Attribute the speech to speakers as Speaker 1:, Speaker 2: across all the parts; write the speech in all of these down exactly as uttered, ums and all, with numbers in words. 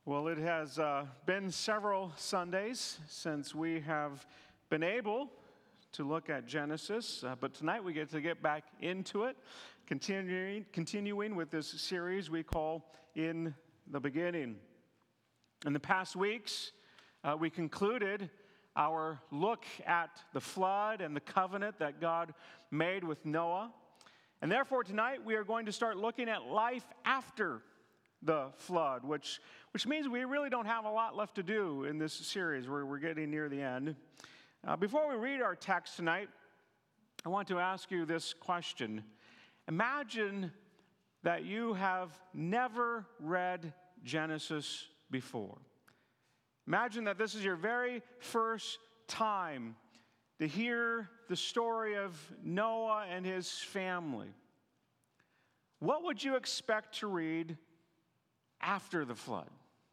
Speaker 1: Well, it has uh, been several Sundays since we have been able to look at Genesis, uh, but tonight we get to get back into it, continuing, continuing with this series we call In the Beginning. In the past weeks, uh, we concluded our look at the flood and the covenant that God made with Noah. And therefore, tonight we are going to start looking at life after the flood, which, which means we really don't have a lot left to do in this series where we're getting near the end. Uh, before we read our text tonight, I want to ask you this question. Imagine that you have never read Genesis before. Imagine that this is your very first time to hear the story of Noah and his family. What would you expect to read after the flood?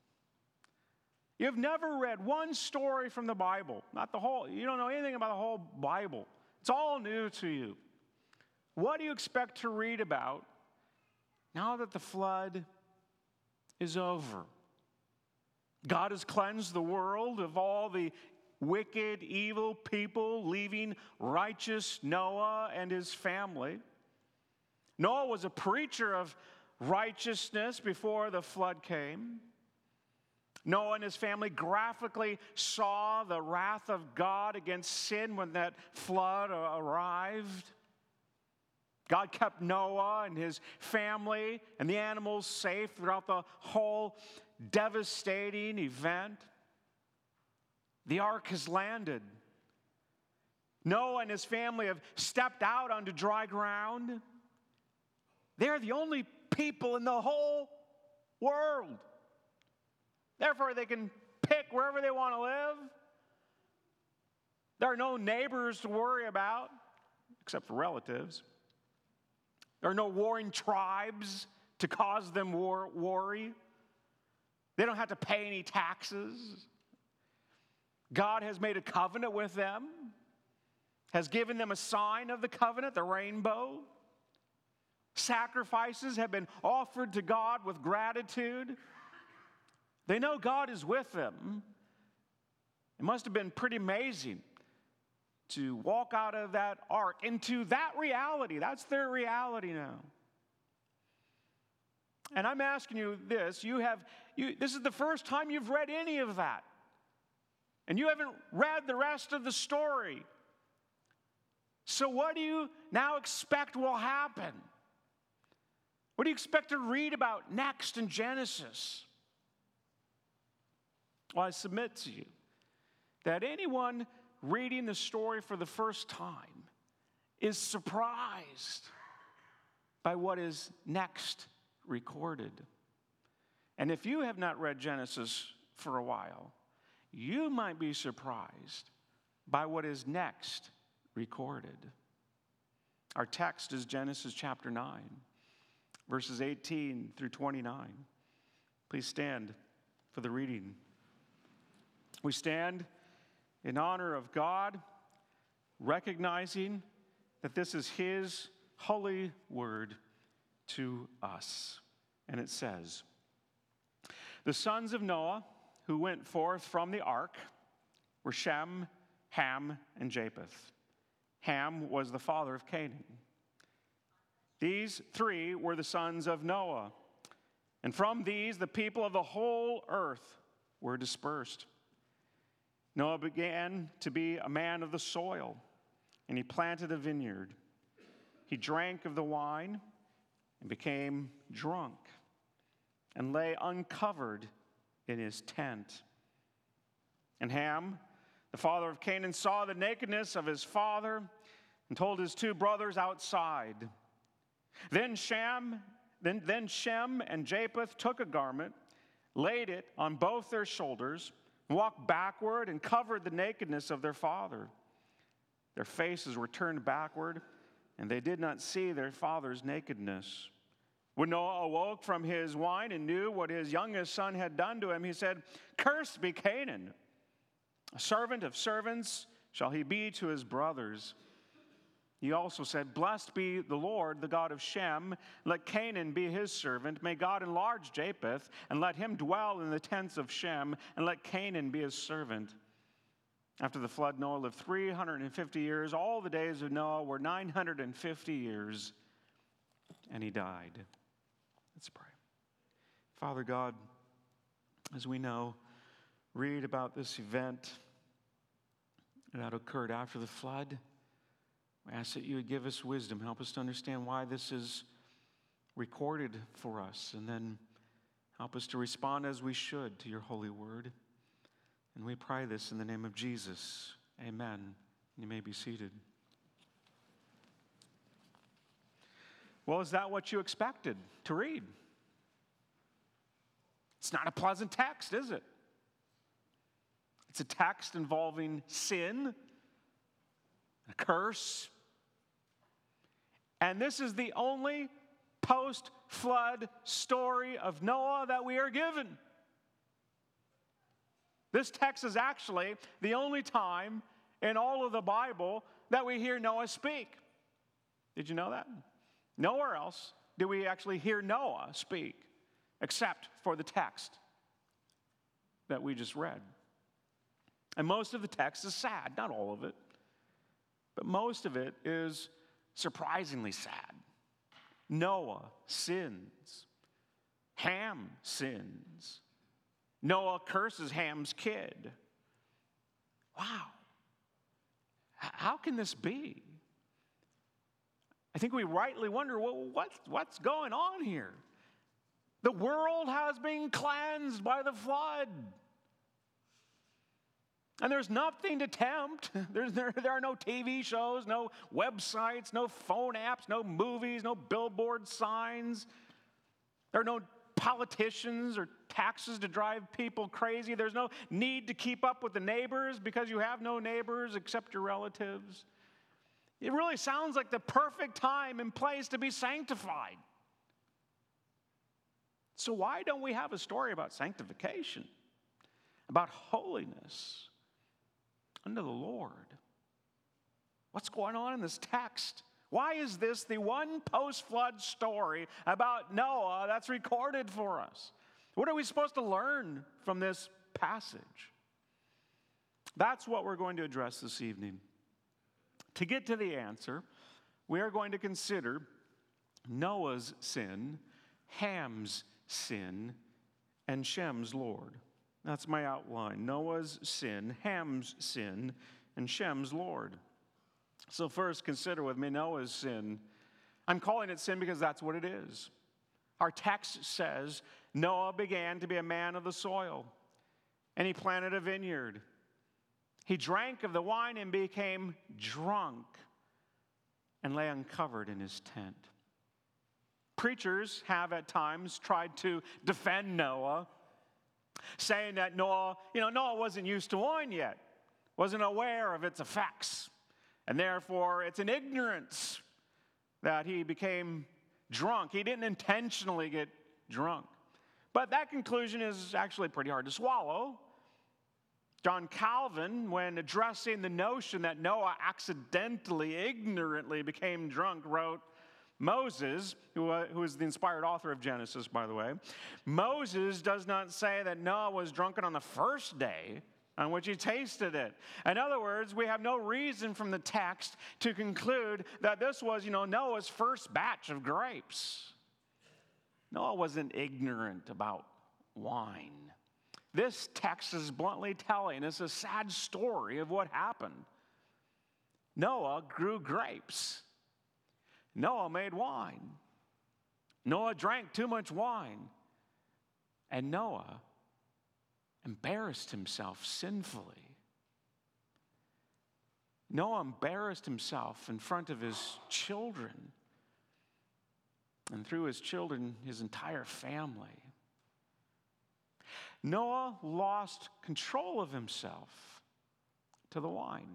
Speaker 1: You've never read one story from the Bible, not the whole, you don't know anything about the whole Bible. It's all new to you. What do you expect to read about now that the flood is over? God has cleansed the world of all the wicked, evil people, leaving righteous Noah and his family. Noah was a preacher of righteousness before the flood came. Noah and his family graphically saw the wrath of God against sin when that flood arrived. God kept Noah and his family and the animals safe throughout the whole devastating event. The ark has landed. Noah and his family have stepped out onto dry ground. They're the only people in the whole world. Therefore, they can pick wherever they want to live. There are no neighbors to worry about, except for relatives. There are no warring tribes to cause them war- worry. They don't have to pay any taxes. God has made a covenant with them, has given them a sign of the covenant, the rainbow. Sacrifices have been offered to God with gratitude. They know God is with them. It must have been pretty amazing to walk out of that ark into that reality. That's their reality now. And I'm asking you this, you have you this is the first time you've read any of that. And you haven't read the rest of the story. So what do you now expect will happen? What do you expect to read about next in Genesis? Well, I submit to you that anyone reading the story for the first time is surprised by what is next recorded. And if you have not read Genesis for a while, you might be surprised by what is next recorded. Our text is Genesis chapter nine, verses eighteen through twenty-nine. Please stand for the reading. We stand in honor of God, recognizing that this is His holy word to us. And it says, "The sons of Noah who went forth from the ark were Shem, Ham, and Japheth. Ham was the father of Canaan. These three were the sons of Noah, and from these the people of the whole earth were dispersed. Noah began to be a man of the soil, and he planted a vineyard. He drank of the wine and became drunk, and lay uncovered in his tent. And Ham, the father of Canaan, saw the nakedness of his father and told his two brothers outside. Then Shem, then, then Shem and Japheth took a garment, laid it on both their shoulders, walked backward and covered the nakedness of their father. Their faces were turned backward, and they did not see their father's nakedness. When Noah awoke from his wine and knew what his youngest son had done to him, he said, 'Cursed be Canaan. A servant of servants shall he be to his brothers.' He also said, "Blessed be the Lord, the God of Shem. Let Canaan be his servant. May God enlarge Japheth, and let him dwell in the tents of Shem, and let Canaan be his servant." After the flood, Noah lived three hundred fifty years. All the days of Noah were nine hundred fifty years, and he died. Let's pray. Father God, as we know, read about this event that occurred after the flood. We ask that you would give us wisdom, help us to understand why this is recorded for us, and then help us to respond as we should to your holy word. And we pray this in the name of Jesus. Amen. You may be seated. Well, is that what you expected to read? It's not a pleasant text, is it? It's a text involving sin, a curse. And this is the only post-flood story of Noah that we are given. This text is actually the only time in all of the Bible that we hear Noah speak. Did you know that? Nowhere else do we actually hear Noah speak, except for the text that we just read. And most of the text is sad, not all of it, but most of it is surprisingly sad. Noah sins. Ham sins. Noah curses Ham's kid. Wow. How can this be? I think we rightly wonder, well, what's, what's going on here? The world has been cleansed by the flood. And there's nothing to tempt. There's, there, there are no T V shows, no websites, no phone apps, no movies, no billboard signs. There are no politicians or taxes to drive people crazy. There's no need to keep up with the neighbors because you have no neighbors except your relatives. It really sounds like the perfect time and place to be sanctified. So why don't we have a story about sanctification, about holiness under the Lord? What's going on in this text? Why is this the one post-flood story about Noah that's recorded for us? What are we supposed to learn from this passage? That's what we're going to address this evening. To get to the answer, we are going to consider Noah's sin, Ham's sin, and Shem's Lord. That's my outline. Noah's sin, Ham's sin, and Shem's Lord. So first, consider with me Noah's sin. I'm calling it sin because that's what it is. Our text says Noah began to be a man of the soil, and he planted a vineyard. He drank of the wine and became drunk and lay uncovered in his tent. Preachers have at times tried to defend Noah, saying that Noah, you know, Noah wasn't used to wine yet, wasn't aware of its effects, and therefore it's an ignorance that he became drunk. He didn't intentionally get drunk. But that conclusion is actually pretty hard to swallow. John Calvin, when addressing the notion that Noah accidentally, ignorantly became drunk, wrote, Moses, who, uh, who is the inspired author of Genesis, by the way, Moses does not say that Noah was drunken on the first day on which he tasted it. In other words, we have no reason from the text to conclude that this was, you know, Noah's first batch of grapes. Noah wasn't ignorant about wine. This text is bluntly telling us a sad story of what happened. Noah grew grapes. Noah made wine. Noah drank too much wine. And Noah embarrassed himself sinfully. Noah embarrassed himself in front of his children, and through his children, his entire family. Noah lost control of himself to the wine.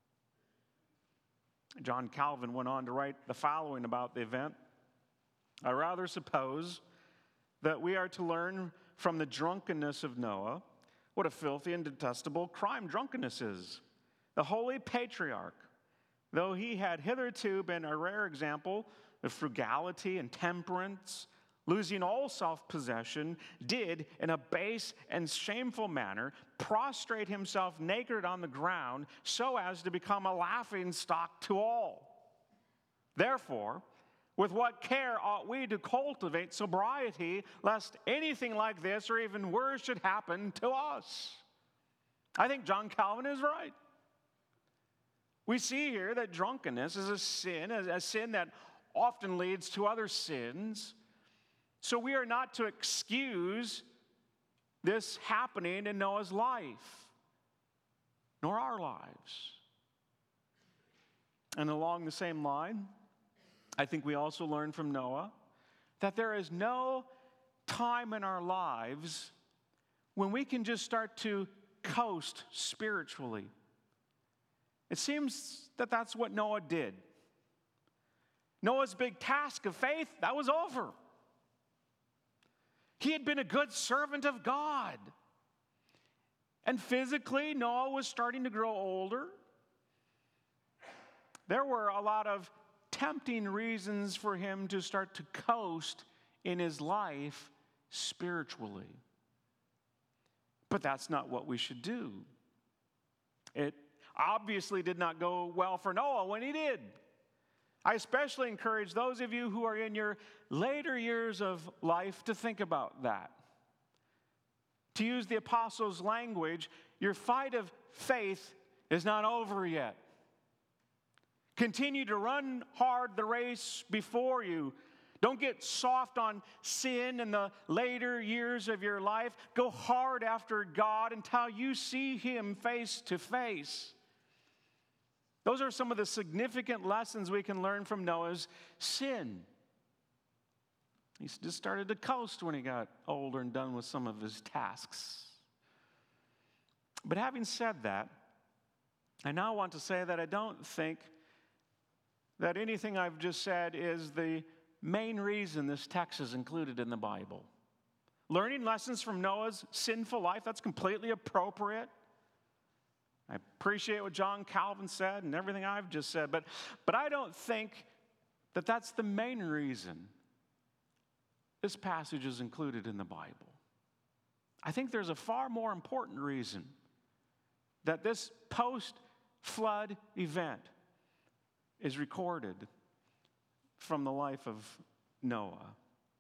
Speaker 1: John Calvin went on to write the following about the event. I rather suppose that we are to learn from the drunkenness of Noah what a filthy and detestable crime drunkenness is. The holy patriarch though he had hitherto been a rare example of frugality and temperance, losing all self-possession, did, in a base and shameful manner, prostrate himself naked on the ground so as to become a laughing stock to all. Therefore, with what care ought we to cultivate sobriety, lest anything like this or even worse should happen to us? I think John Calvin is right. We see here that drunkenness is a sin, a sin that often leads to other sins. So we are not to excuse this happening in Noah's life, nor our lives. And along the same line, I think we also learn from Noah that there is no time in our lives when we can just start to coast spiritually. It seems that that's what Noah did. Noah's big task of faith, that was over. He had been a good servant of God. And physically, Noah was starting to grow older. There were a lot of tempting reasons for him to start to coast in his life spiritually. But that's not what we should do. It obviously did not go well for Noah when he did. I especially encourage those of you who are in your later years of life to think about that. To use the apostles' language, your fight of faith is not over yet. Continue to run hard the race before you. Don't get soft on sin in the later years of your life. Go hard after God until you see Him face to face. Those are some of the significant lessons we can learn from Noah's sin. He just started to coast when he got older and done with some of his tasks. But having said that, I now want to say that I don't think that anything I've just said is the main reason this text is included in the Bible. Learning lessons from Noah's sinful life, that's completely appropriate. I appreciate what John Calvin said and everything I've just said, but, but I don't think that that's the main reason this passage is included in the Bible. I think there's a far more important reason that this post-flood event is recorded from the life of Noah.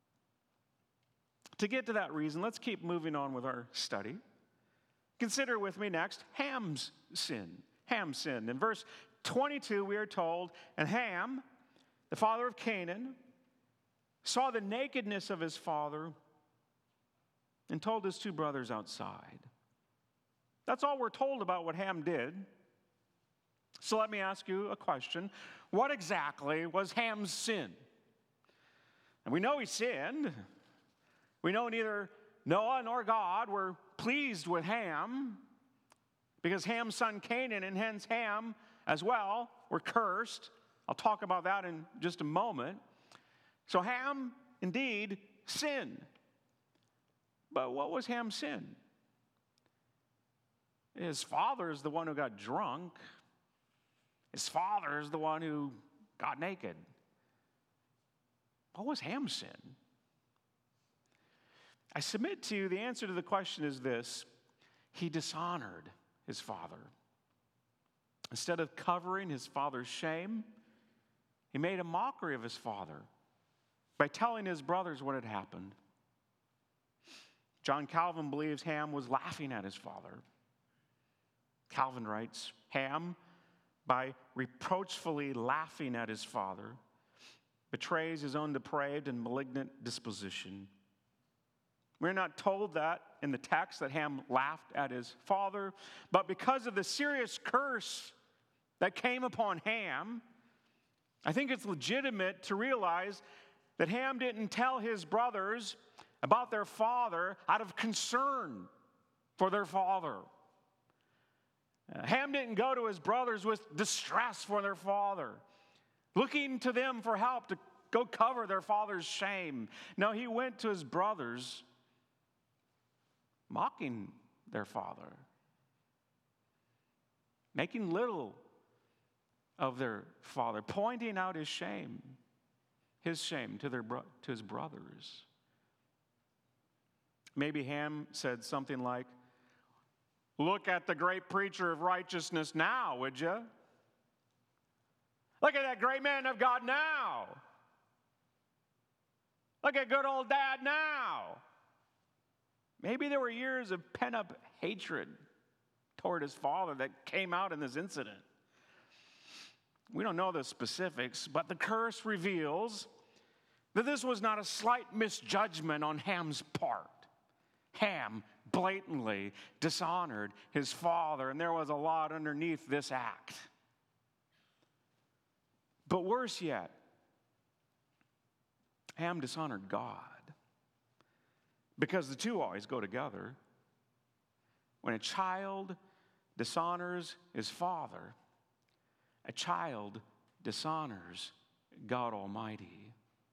Speaker 1: To get to that reason, let's keep moving on with our study. Consider with me next Ham's sin. Ham's sin. In verse twenty-two, we are told, and Ham, the father of Canaan, saw the nakedness of his father and told his two brothers outside. That's all we're told about what Ham did. So let me ask you a question. What exactly was Ham's sin? And we know he sinned. We know neither Noah nor God were pleased with Ham because Ham's son Canaan and hence Ham as well were cursed. I'll talk about that in just a moment. So Ham indeed sinned. But what was Ham's sin? His father is the one who got drunk. His father is the one who got naked. What was Ham's sin? I submit to you the answer to the question is this: he dishonored his father. Instead of covering his father's shame, he made a mockery of his father by telling his brothers what had happened. John Calvin believes Ham was laughing at his father. Calvin writes, Ham, by reproachfully laughing at his father, betrays his own depraved and malignant disposition. We're not told that in the text that Ham laughed at his father, but because of the serious curse that came upon Ham, I think it's legitimate to realize that Ham didn't tell his brothers about their father out of concern for their father. Uh, Ham didn't go to his brothers with distress for their father, looking to them for help to go cover their father's shame. No, he went to his brothers mocking their father, making little of their father, pointing out his shame, his shame to, their bro- to his brothers. Maybe Ham said something like, "Look at the great preacher of righteousness now, would you? Look at that great man of God now. Look at good old dad now." Maybe there were years of pent-up hatred toward his father that came out in this incident. We don't know the specifics, but the curse reveals that this was not a slight misjudgment on Ham's part. Ham blatantly dishonored his father, and there was a lot underneath this act. But worse yet, Ham dishonored God, because the two always go together. When a child dishonors his father, a child dishonors God Almighty.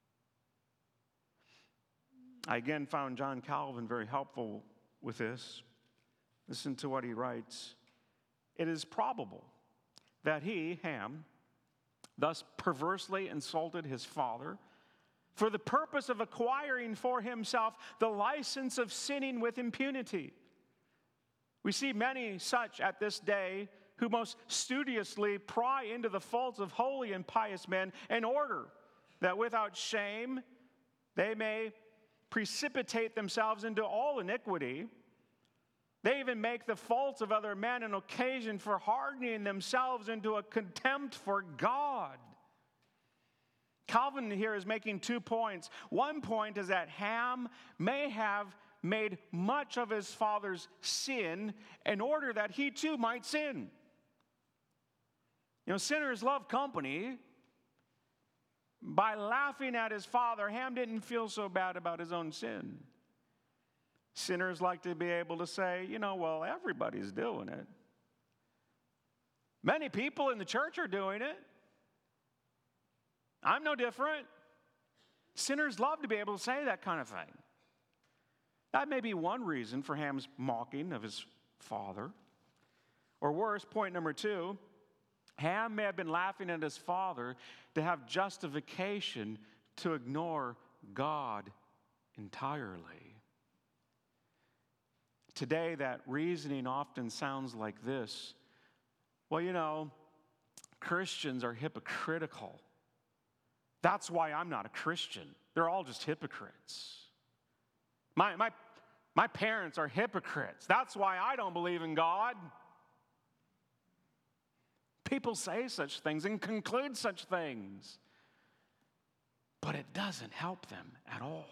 Speaker 1: I again found John Calvin very helpful with this. Listen to what he writes. "It is probable that he, Ham, thus perversely insulted his father for the purpose of acquiring for himself the license of sinning with impunity. We see many such at this day who most studiously pry into the faults of holy and pious men in order that without shame they may precipitate themselves into all iniquity. They even make the faults of other men an occasion for hardening themselves into a contempt for God." Calvin here is making two points. One point is that Ham may have made much of his father's sin in order that he too might sin. You know, sinners love company. By laughing at his father, Ham didn't feel so bad about his own sin. Sinners like to be able to say, you know, well, everybody's doing it. Many people in the church are doing it. I'm no different. Sinners love to be able to say that kind of thing. That may be one reason for Ham's mocking of his father. Or worse, point number two, Ham may have been laughing at his father to have justification to ignore God entirely. Today, that reasoning often sounds like this. Well, you know, Christians are hypocritical. That's why I'm not a Christian. They're all just hypocrites. My, my, my parents are hypocrites. That's why I don't believe in God. People say such things and conclude such things, but it doesn't help them at all.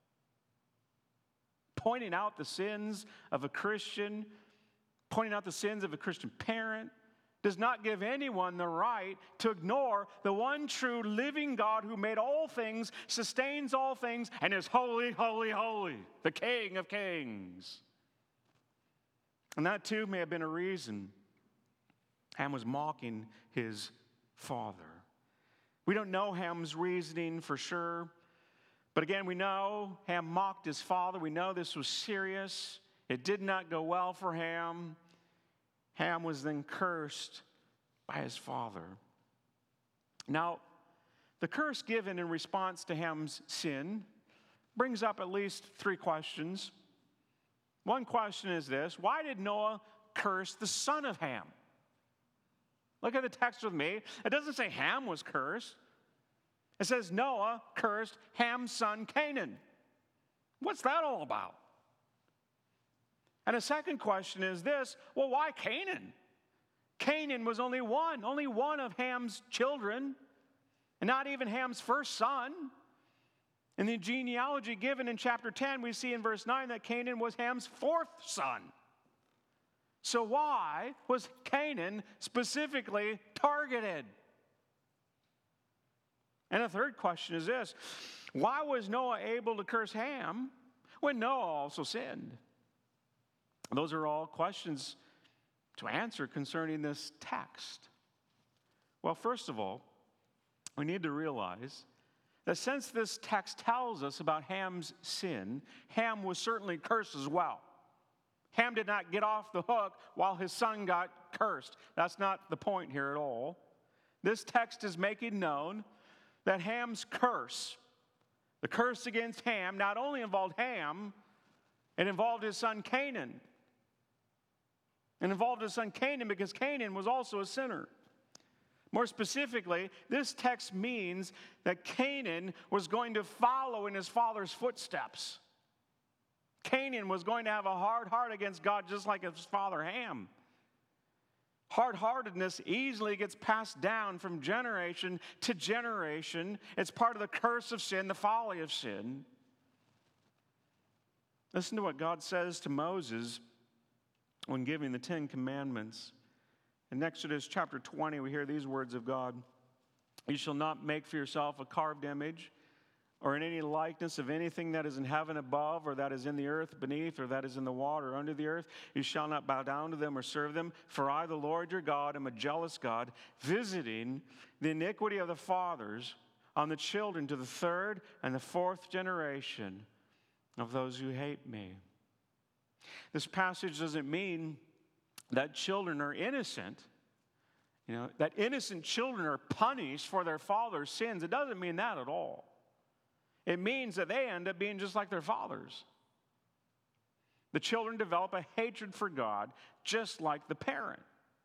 Speaker 1: Pointing out the sins of a Christian, pointing out the sins of a Christian parent, does not give anyone the right to ignore the one true living God who made all things, sustains all things, and is holy, holy, holy, the King of kings. And that too may have been a reason Ham was mocking his father. We don't know Ham's reasoning for sure, but again, we know Ham mocked his father. We know this was serious. It did not go well for Ham. Ham was then cursed by his father. Now, the curse given in response to Ham's sin brings up at least three questions. One question is this: why did Noah curse the son of Ham? Look at the text with me. It doesn't say Ham was cursed. It says Noah cursed Ham's son Canaan. What's that all about? And a second question is this: well, why Canaan? Canaan was only one, only one of Ham's children, and not even Ham's first son. In the genealogy given in chapter ten, we see in verse nine that Canaan was Ham's fourth son. So why was Canaan specifically targeted? And a third question is this: why was Noah able to curse Ham when Noah also sinned? Those are all questions to answer concerning this text. Well, first of all, we need to realize that since this text tells us about Ham's sin, Ham was certainly cursed as well. Ham did not get off the hook while his son got cursed. That's not the point here at all. This text is making known that Ham's curse, the curse against Ham, not only involved Ham, it involved his son Canaan. It involved his son Canaan because Canaan was also a sinner. More specifically, this text means that Canaan was going to follow in his father's footsteps. Canaan was going to have a hard heart against God just like his father Ham. Hard-heartedness easily gets passed down from generation to generation. It's part of the curse of sin, the folly of sin. Listen to what God says to Moses when giving the Ten Commandments. In Exodus chapter twenty, we hear these words of God. You shall not make for yourself a carved image or in any likeness of anything that is in heaven above, or that is in the earth beneath, or that is in the water under the earth. You shall not bow down to them or serve them. For I, the Lord your God, am a jealous God, visiting the iniquity of the fathers on the children to the third and the fourth generation of those who hate me. This passage doesn't mean that children are innocent. You know, that innocent children are punished for their father's sins. It doesn't mean that at all. It means that they end up being just like their fathers. The children develop a hatred for God just like the parent.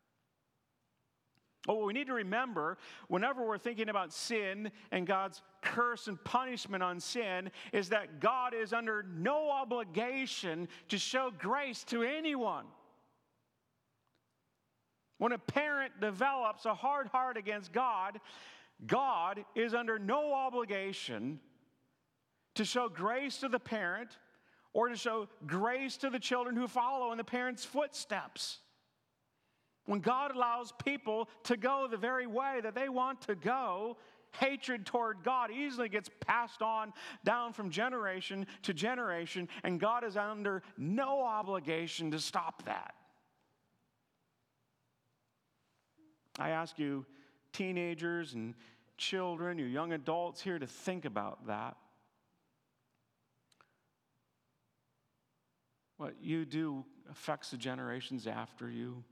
Speaker 1: But what we need to remember whenever we're thinking about sin and God's curse and punishment on sin is that God is under no obligation to show grace to anyone. When a parent develops a hard heart against God, God is under no obligation to show grace to the parent or to show grace to the children who follow in the parent's footsteps. When God allows people to go the very way that they want to go, hatred toward God easily gets passed on down from generation to generation, and God is under no obligation to stop that. I ask you, teenagers and children, you young adults here, to think about that. What you do affects the generations after you.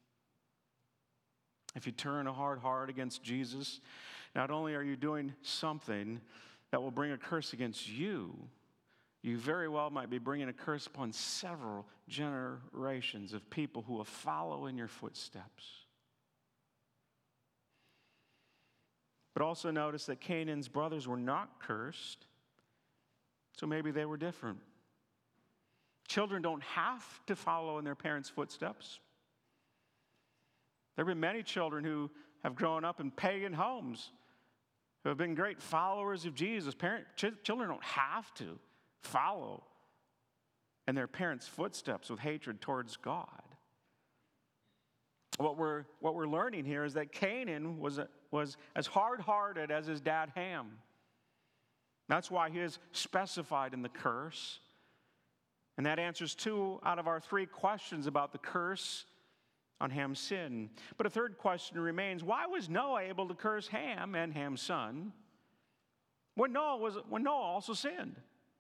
Speaker 1: If you turn a hard heart against Jesus, not only are you doing something that will bring a curse against you, you very well might be bringing a curse upon several generations of people who will follow in your footsteps. But also notice that Canaan's brothers were not cursed, so maybe they were different. Children don't have to follow in their parents' footsteps. There have been many children who have grown up in pagan homes, who have been great followers of Jesus. Parent, ch- children don't have to follow in their parents' footsteps with hatred towards God. What we're, what we're learning here is that Canaan was, a, was as hard-hearted as his dad Ham. That's why he is specified in the curse. And that answers two out of our three questions about the curse on Ham's sin. But a third question remains, why was Noah able to curse Ham and Ham's son when Noah, was, when Noah also sinned?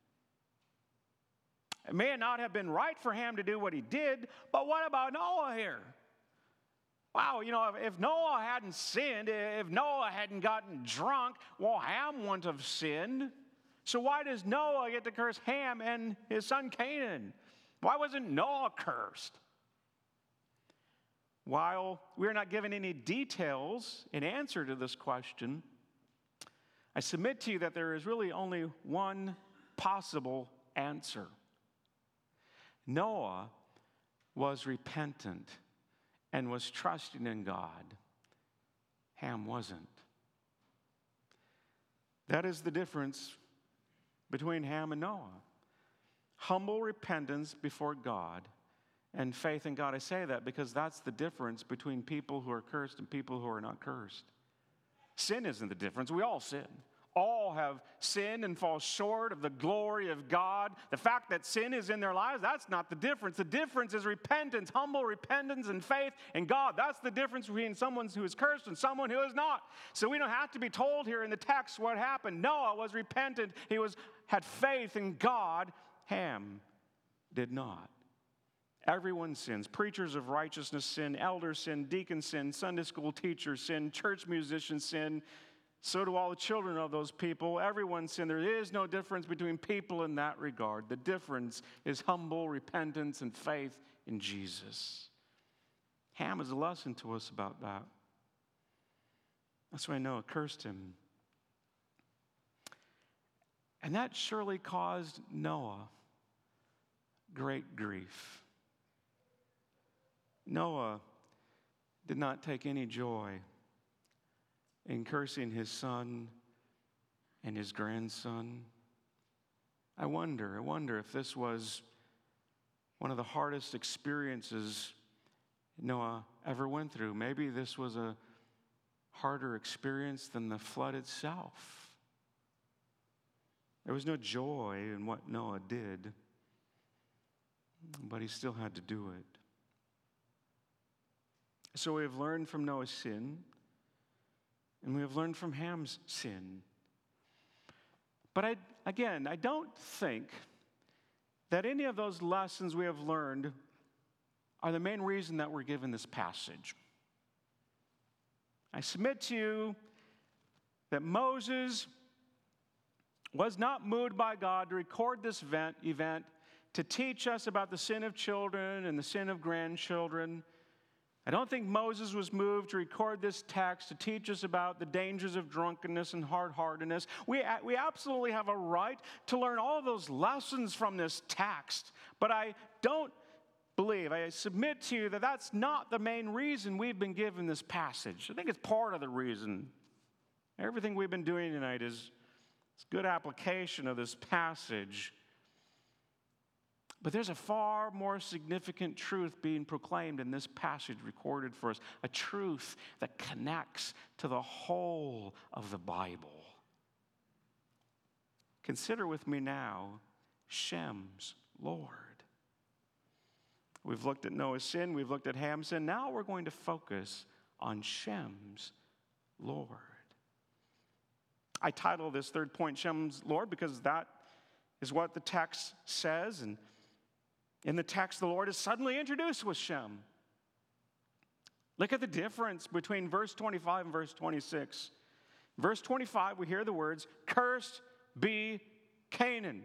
Speaker 1: It may not have been right for Ham to do what he did, but what about Noah here? Wow, you know, if, if Noah hadn't sinned, if Noah hadn't gotten drunk, well, Ham wouldn't have sinned. So why does Noah get to curse Ham and his son Canaan? Why wasn't Noah cursed? While we're not given any details in answer to this question, I submit to you that there is really only one possible answer. Noah was repentant and was trusting in God. Ham wasn't. That is the difference between Ham and Noah. Humble repentance before God and faith in God. I say that because that's the difference between people who are cursed and people who are not cursed. Sin isn't the difference. We all sin. All have sinned and fall short of the glory of God. The fact that sin is in their lives, that's not the difference. The difference is repentance, humble repentance and faith in God. That's the difference between someone who is cursed and someone who is not. So we don't have to be told here in the text what happened. Noah was repentant. He was had faith in God. Ham did not. Everyone sins. Preachers of righteousness sin, elders sin, deacons sin, Sunday school teachers sin, church musicians sin. So do all the children of those people. Everyone sin. There is no difference between people in that regard. The difference is humble repentance and faith in Jesus. Ham is a lesson to us about that. That's why Noah cursed him. And that surely caused Noah great grief. Noah did not take any joy in cursing his son and his grandson. I wonder, I wonder if this was one of the hardest experiences Noah ever went through. Maybe this was a harder experience than the flood itself. There was no joy in what Noah did, but he still had to do it. So we have learned from Noah's sin, and we have learned from Ham's sin. But I, again, I don't think that any of those lessons we have learned are the main reason that we're given this passage. I submit to you that Moses was not moved by God to record this event, event to teach us about the sin of children and the sin of grandchildren. I don't think Moses was moved to record this text to teach us about the dangers of drunkenness and hard-heartedness. We, we absolutely have a right to learn all of those lessons from this text, but I don't believe, I submit to you that that's not the main reason we've been given this passage. I think it's part of the reason. Everything we've been doing tonight is good application of this passage. But there's a far more significant truth being proclaimed in this passage recorded for us, a truth that connects to the whole of the Bible. Consider with me now Shem's Lord. We've looked at Noah's sin, we've looked at Ham's sin. Now we're going to focus on Shem's Lord. I title this third point Shem's Lord because that is what the text says, and in the text, the Lord is suddenly introduced with Shem. Look at the difference between verse twenty-five and verse twenty-six. Verse twenty-five, we hear the words, "Cursed be Canaan."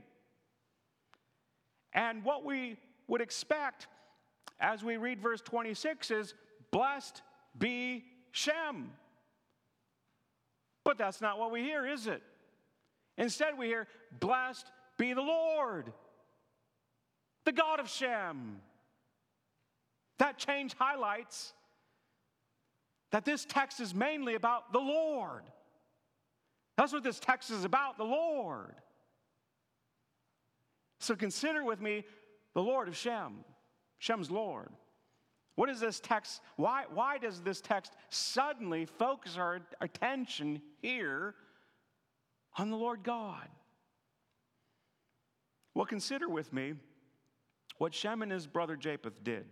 Speaker 1: And what we would expect as we read verse twenty-six is, "Blessed be Shem." But that's not what we hear, is it? Instead, we hear, "Blessed be the Lord, the God of Shem." That change highlights that this text is mainly about the Lord. That's what this text is about, the Lord. So consider with me the Lord of Shem, Shem's Lord. What is this text? Why, why does this text suddenly focus our attention here on the Lord God? Well, consider with me what Shem and his brother Japheth did.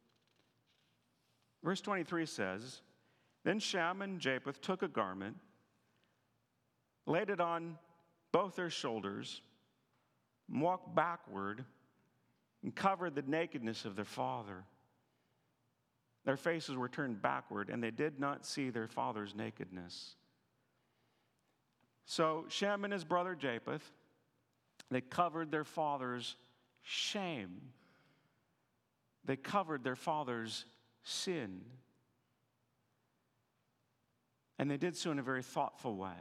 Speaker 1: Verse twenty-three says, "Then Shem and Japheth took a garment, laid it on both their shoulders, and walked backward, and covered the nakedness of their father. Their faces were turned backward, and they did not see their father's nakedness." So Shem and his brother Japheth, they covered their father's shame. They covered their father's sin. And they did so in a very thoughtful way.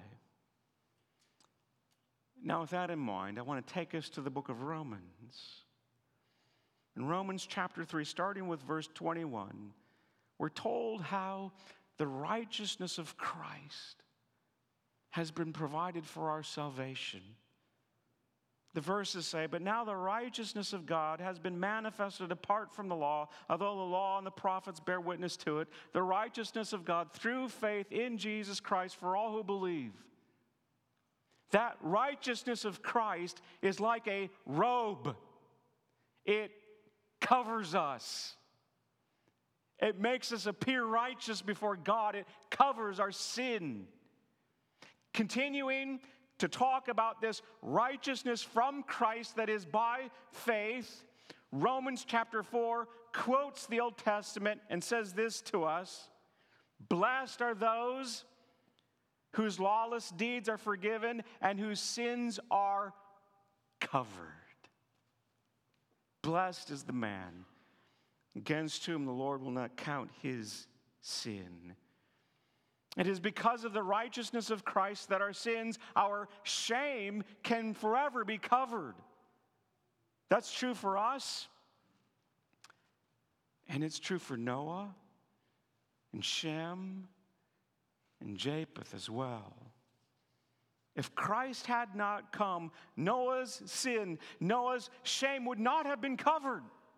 Speaker 1: Now, with that in mind, I want to take us to the book of Romans. In Romans chapter three, starting with verse twenty-one, we're told how the righteousness of Christ has been provided for our salvation. The verses say, "But now the righteousness of God has been manifested apart from the law, although the law and the prophets bear witness to it, the righteousness of God through faith in Jesus Christ for all who believe." That righteousness of Christ is like a robe. It covers us. It makes us appear righteous before God. It covers our sin. Continuing to talk about this righteousness from Christ that is by faith, Romans chapter four quotes the Old Testament and says this to us: blessed are those whose lawless deeds are forgiven and whose sins are covered. Blessed is the man against whom the Lord will not count his sin. It is because of the righteousness of Christ that our sins, our shame, can forever be covered. That's true for us, and it's true for Noah and Shem and Japheth as well. If Christ had not come, Noah's sin, Noah's shame would not have been covered.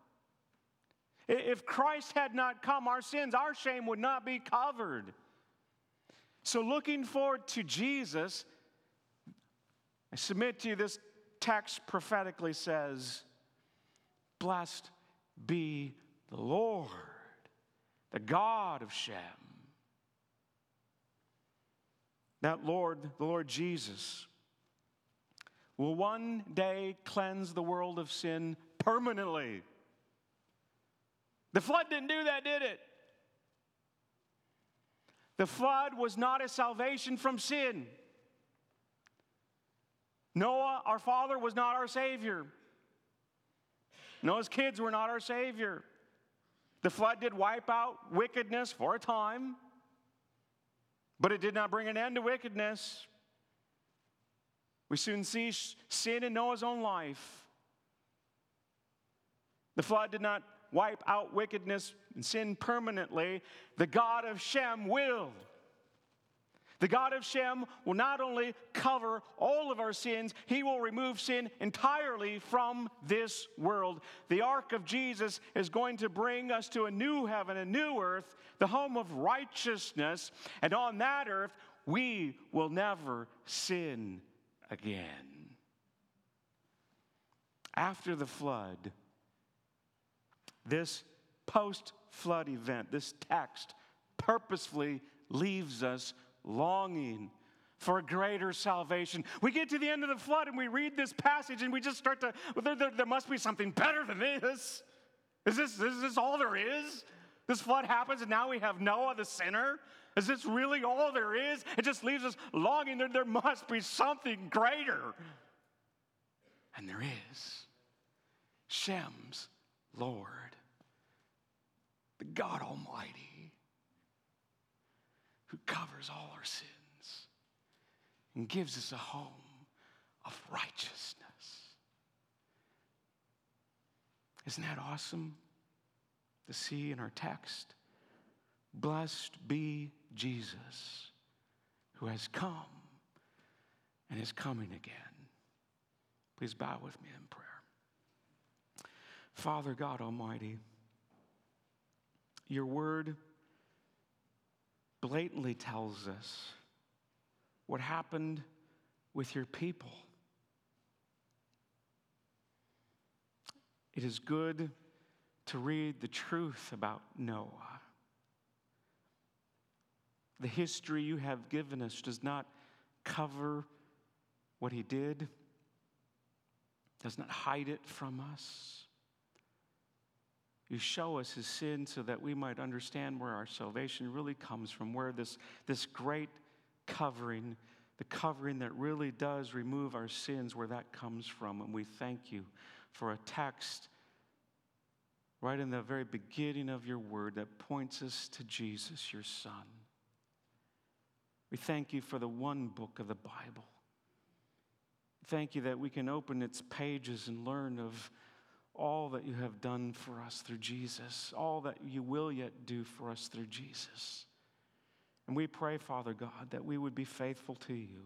Speaker 1: If Christ had not come, our sins, our shame would not be covered. So looking forward to Jesus, I submit to you this text prophetically says, blessed be the Lord, the God of Shem. That Lord, the Lord Jesus, will one day cleanse the world of sin permanently. The flood didn't do that, did it? The flood was not a salvation from sin. Noah, our father, was not our Savior. Noah's kids were not our Savior. The flood did wipe out wickedness for a time, but it did not bring an end to wickedness. We soon see sin in Noah's own life. The flood did not wipe out wickedness and sin permanently. The God of Shem will. The God of Shem will not only cover all of our sins, he will remove sin entirely from this world. The ark of Jesus is going to bring us to a new heaven, a new earth, the home of righteousness. And on that earth, we will never sin again. After the flood, this post-flood event, this text purposefully leaves us longing for a greater salvation. We get to the end of the flood and we read this passage and we just start to, well, there, there, there must be something better than this. Is this, is this all there is? This flood happens and now we have Noah the sinner? Is this really all there is? It just leaves us longing. There, there must be something greater. And there is. Shem's Lord, the God Almighty, who covers all our sins and gives us a home of righteousness. Isn't that awesome to see in our text? Blessed be Jesus, who has come and is coming again. Please bow with me in prayer. Father God Almighty, your word blatantly tells us what happened with your people. It is good to read the truth about Noah. The history you have given us does not cover what he did, does not hide it from us. You show us his sin so that we might understand where our salvation really comes from, where this, this great covering, the covering that really does remove our sins, where that comes from. And we thank you for a text right in the very beginning of your word that points us to Jesus, your Son. We thank you for the one book of the Bible. Thank you that we can open its pages and learn of all that you have done for us through Jesus, all that you will yet do for us through Jesus. And we pray, Father God, that we would be faithful to you,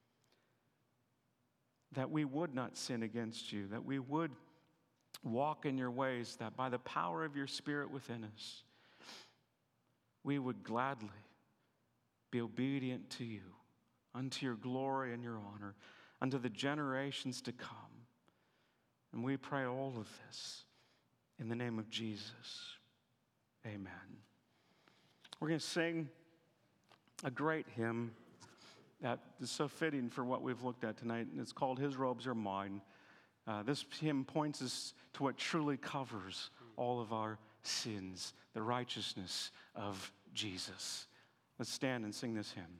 Speaker 1: that we would not sin against you, that we would walk in your ways, that by the power of your Spirit within us, we would gladly be obedient to you, unto your glory and your honor, unto the generations to come. And we pray all of this in the name of Jesus. Amen. We're going to sing a great hymn that is so fitting for what we've looked at tonight, and it's called His Robes Are Mine. Uh, this hymn points us to what truly covers all of our sins, the righteousness of Jesus. Let's stand and sing this hymn.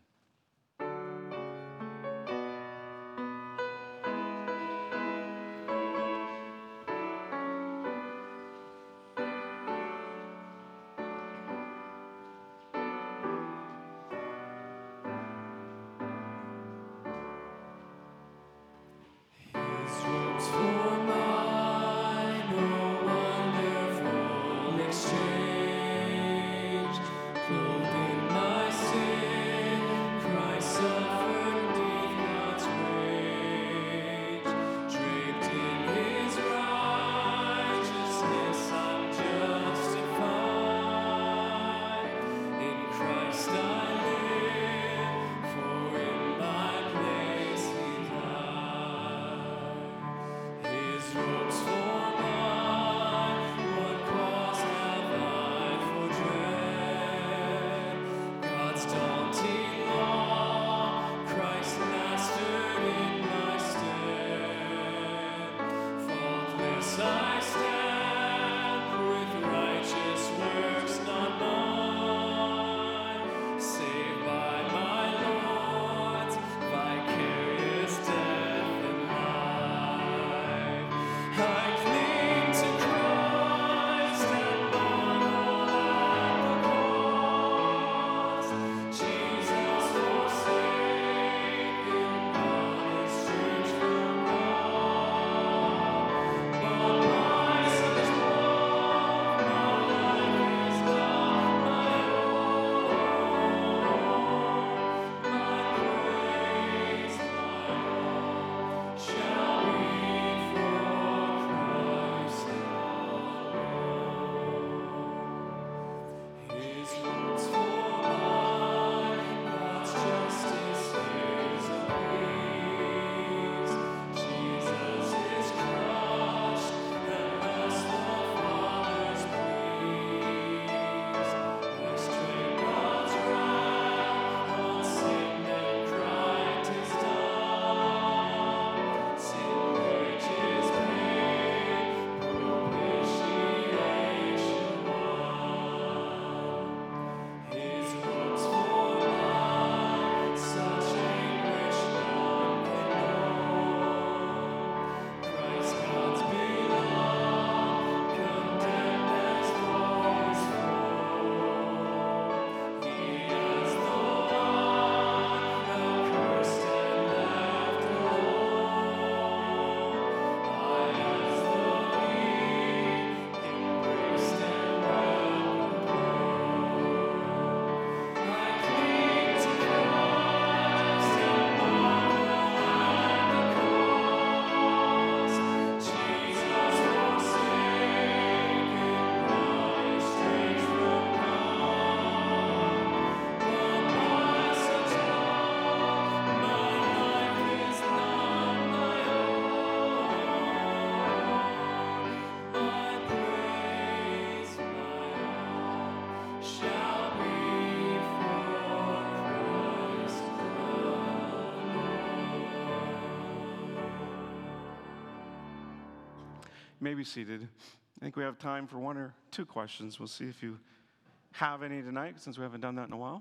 Speaker 1: You may be seated. I think we have time for one or two questions. We'll see if you have any tonight, since we haven't done that in a while.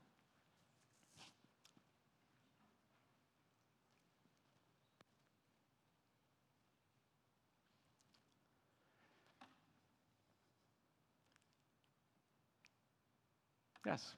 Speaker 1: Yes.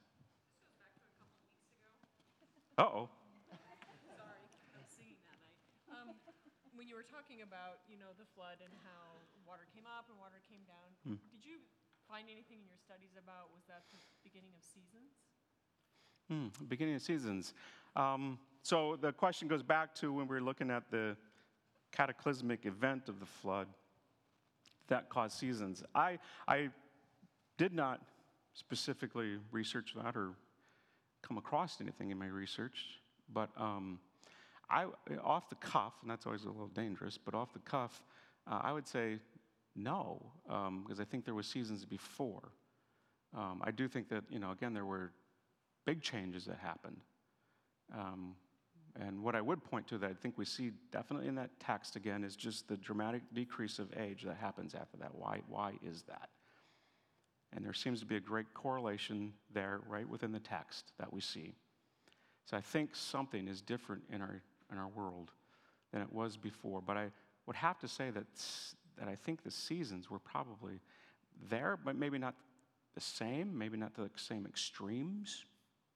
Speaker 1: Uh-oh.
Speaker 2: Sorry, I was singing that night. Um, when you were talking about, you know, the flood and how water came up and water came down,
Speaker 1: Hmm.
Speaker 2: did you find anything in your studies about, was that the beginning of seasons?
Speaker 1: Hmm, beginning of seasons. Um, so the question goes back to when we were looking at the cataclysmic event of the flood that caused seasons. I, I did not specifically research that or come across anything in my research, but um, I, off the cuff, and that's always a little dangerous, but off the cuff, uh, I would say no, um, because I think there were seasons before. Um, I do think that, you know, again, there were big changes that happened. Um, And what I would point to that I think we see definitely in that text again is just the dramatic decrease of age that happens after that. Why, why is that? And there seems to be a great correlation there right within the text that we see. So I think something is different in our in our world than it was before. But I would have to say that, that I think the seasons were probably there, but maybe not the same, maybe not the same extremes.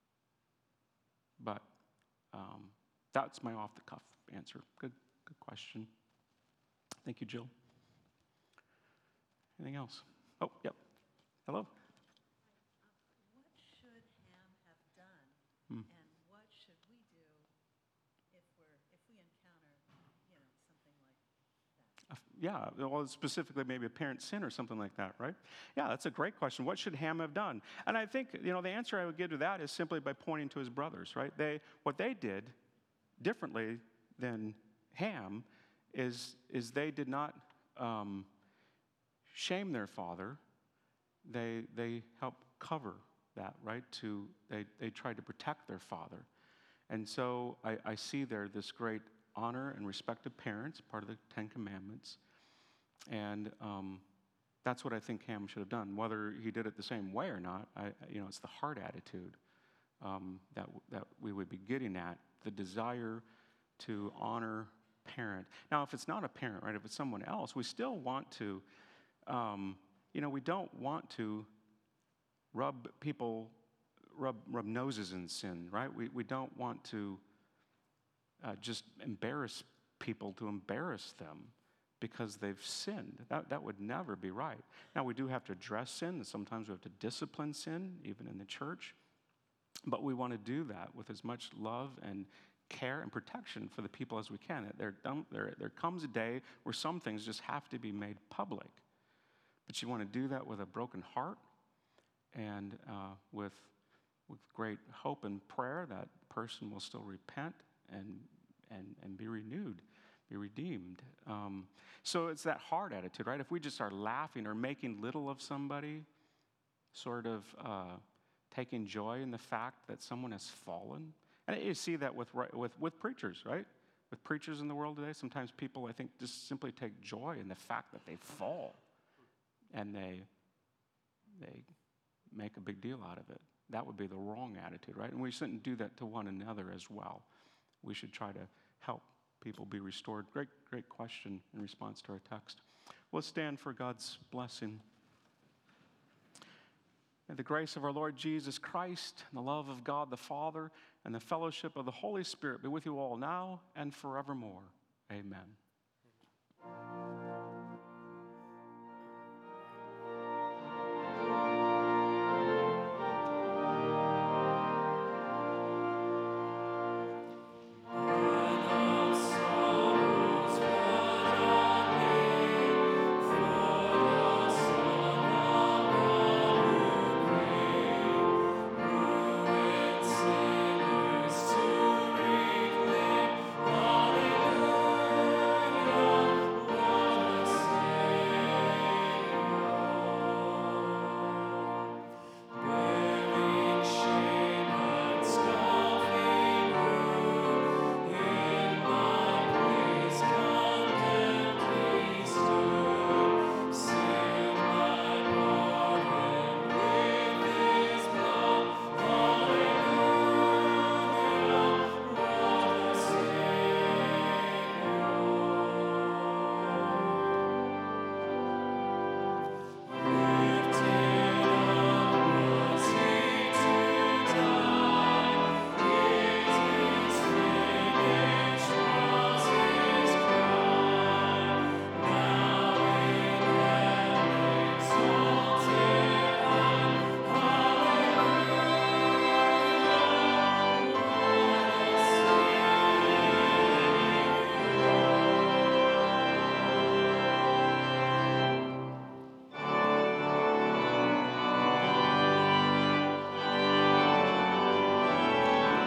Speaker 1: But um, that's my off-the-cuff answer. Good, good question. Thank you, Jill. Anything else? Oh, yep. Hello.
Speaker 3: What should Ham have done,
Speaker 1: Hmm.
Speaker 3: and what should we do if we're if we encounter, you know, something like that?
Speaker 1: Uh, Yeah, well, specifically maybe a parent sin or something like that, right? Yeah, that's a great question. What should Ham have done? And I think, you know, the answer I would give to that is simply by pointing to his brothers, right? They, what they did differently than Ham is, is they did not um, shame their father. They, they helped cover that, right? To, they, they tried to protect their father. And so I, I see there this great honor and respect of parents, part of the Ten Commandments. And um, that's what I think Ham should have done. Whether he did it the same way or not, I, you know, it's the heart attitude um, that, that we would be getting at, the desire to honor parent. Now, if it's not a parent, right, if it's someone else, we still want to, um, you know, we don't want to rub people, rub, rub noses in sin, right? We, we don't want to uh, just embarrass people to embarrass them because they've sinned. That, that would never be right. Now, we do have to address sin, and sometimes we have to discipline sin, even in the church. But we want to do that with as much love and care and protection for the people as we can. There, there, there comes a day where some things just have to be made public. But you want to do that with a broken heart and uh, with, with great hope and prayer that person will still repent and, and, and be renewed, be redeemed. Um, so it's that heart attitude, right? If we just are laughing or making little of somebody, sort of uh, taking joy in the fact that someone has fallen. And you see that with, with, with preachers, right? With preachers in the world today, sometimes people, I think, just simply take joy in the fact that they fall. And they, they make a big deal out of it. That would be the wrong attitude, right? And we shouldn't do that to one another as well. We should try to help people be restored. Great, great question in response to our text. Let's stand for God's blessing. May the grace of our Lord Jesus Christ, and the love of God the Father, and the fellowship of the Holy Spirit be with you all now and forevermore. Amen.